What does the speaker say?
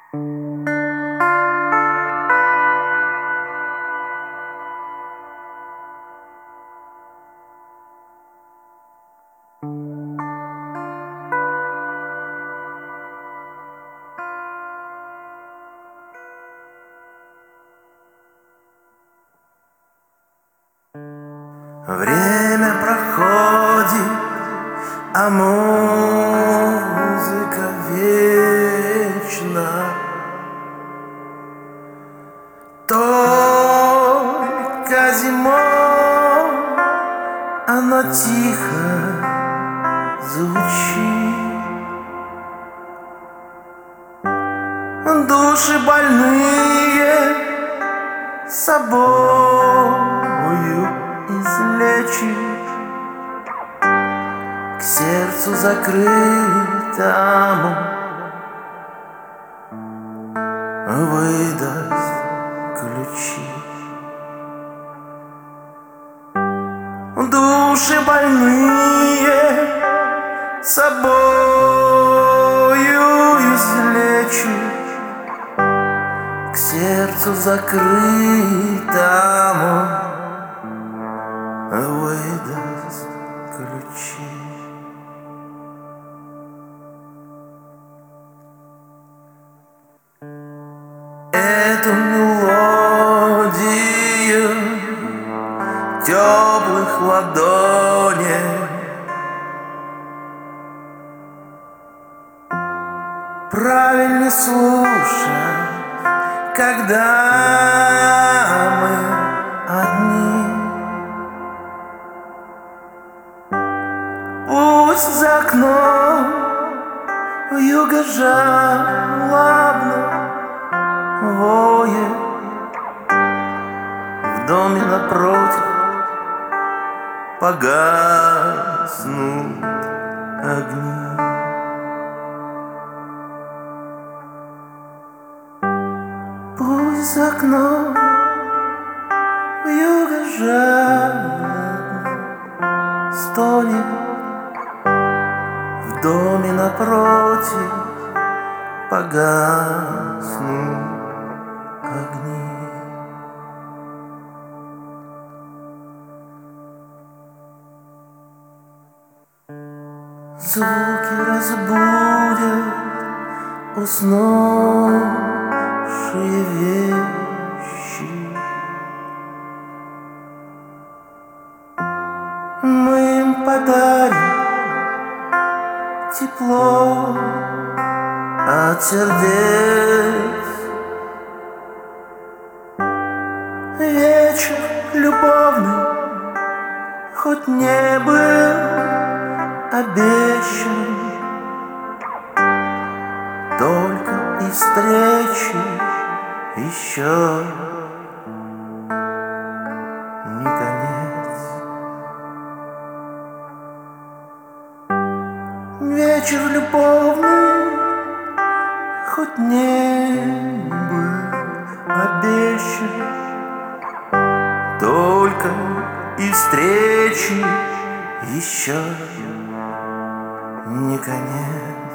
Время проходит, а музыка вечна. Только зимой она тихо звучит. Души больные собою излечить, к сердцу закрытому выдаст ключи. Души больные собою излечить, к сердцу закрытому выдаст ключи. Эту мелодию теплых ладоней правильно слушать, когда мы одни. Пусть за окном вьюга жалобно воет, в доме напротив погаснут огни. Пусть за окном вьюга жалобно стонет, в доме напротив погаснут огни. Звуки разбудят уснувшие вещи. Мы им подарим тепло от сердец. Вечер любовный, хоть не был обещан, только и встречи еще не конец. Вечер любовный, хоть не был обещан, только и встречи еще не конец.